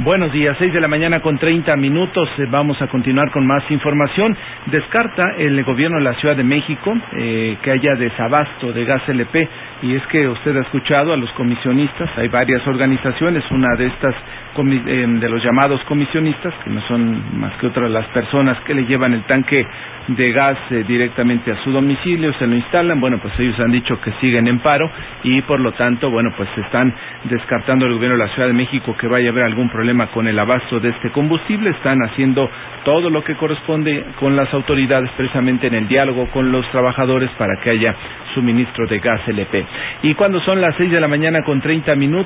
Buenos días, 6 de la mañana con 30 minutos. Vamos a continuar con más información. Descarta el gobierno de la Ciudad de México que haya desabasto de gas LP. Y es que usted ha escuchado a los comisionistas, hay varias organizaciones, una de estas de los llamados comisionistas, que no son más que otras las personas que le llevan el tanque de gas directamente a su domicilio, se lo instalan. Bueno, pues ellos han dicho que siguen en paro y por lo tanto, bueno, pues están descartando el gobierno de la Ciudad de México que vaya a haber algún problema con el abasto de este combustible. Están haciendo todo lo que corresponde con las autoridades, precisamente en el diálogo con los trabajadores para que haya suministro de gas LP. Y cuando son las 6 de la mañana con 30 minutos,